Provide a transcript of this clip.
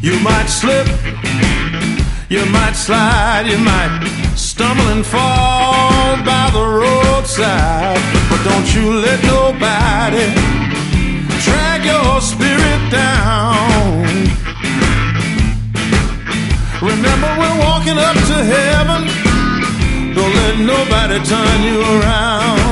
You might slip, you might slide, you might stumble and fall by the roadside. But don't you let nobody drag your spirit down. Remember, we're walking up to heaven. Don't let nobody turn you around.